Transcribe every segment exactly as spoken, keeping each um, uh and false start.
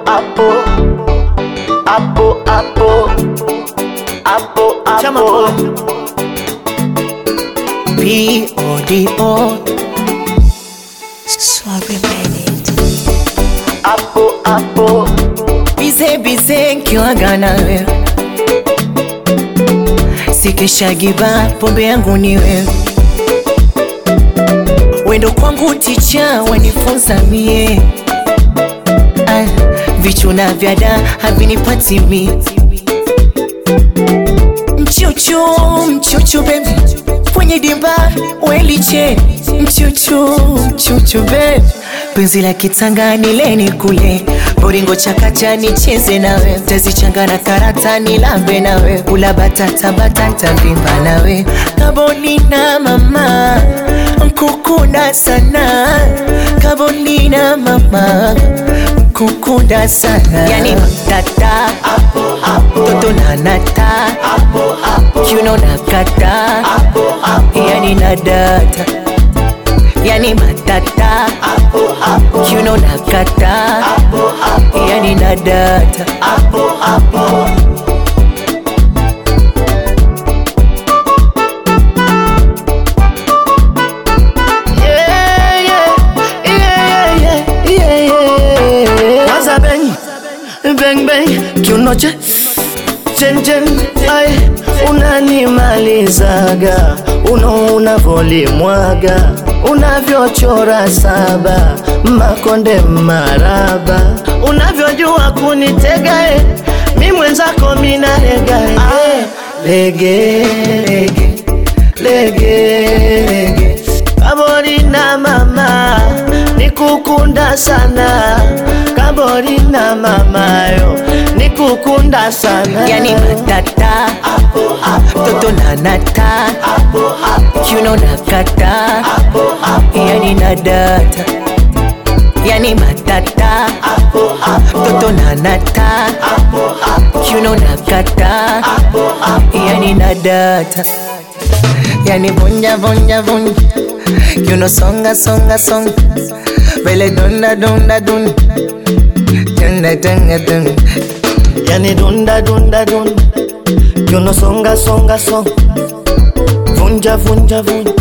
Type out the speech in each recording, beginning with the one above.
Apo, apo, apo, apo, apo. P O D O Sorry minute. Apo, apo. Bize bize nkiwaga nawe, sikeshagiba pombe yangu ni wewe. Wendo kwangu ticha wanifunza mie, ah, vichuna vyada havinipati mi. Mchuchu, mchuchu baby, kwenye dimba weliche. Mchuchu, mchuchu baby, penzi la kitanga nileni kule. Boringo chakacha nicheze nawe, tazichanga na karata nilambe nawe. Ula batata batata vimba nawe. Kabolina mama, nkukunda sana. Kabolina mama, nkukunda sana. Yani matata, Apo, apo, toto nanata, apo, apo, kiuno nakata, apo, apo, yani nadata. Yani matata, apo, apo, kiuno nakata, apo, apo, yani nadata. apo, apo. Yeah, yeah, yeah, yeah, yeah, yeah. Kwanza bang, bang bang, kiuno che chen chen, ay, unanimalizaga, uno unavolimwaga, unavyochora saba, makonde maraba, unavyojua kunitega, eh, mi mwenzako mina lega, eh, lege, lege, lege, lege, Kabolina mama, nikukunda sana. Kabolina mama yo, nikukunda sana. Yani matata, Apo, apo, toto nanata, apo, apo, kiuno nakata, apo, apo, yani nadata. Yani matata, apo, apo, toto nanata, apo, apo, kiuno nakata, apo, apo. yani nadata. Yani vunja vunja vunja, kiuno songa songa songa, vele dunda dunda dunda, dunda dunda dunda. Yani dunda dunda dunda, kiuno songa songa songa, vunja vunja vunja.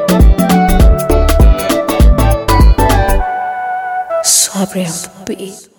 Sorry, I'm beat.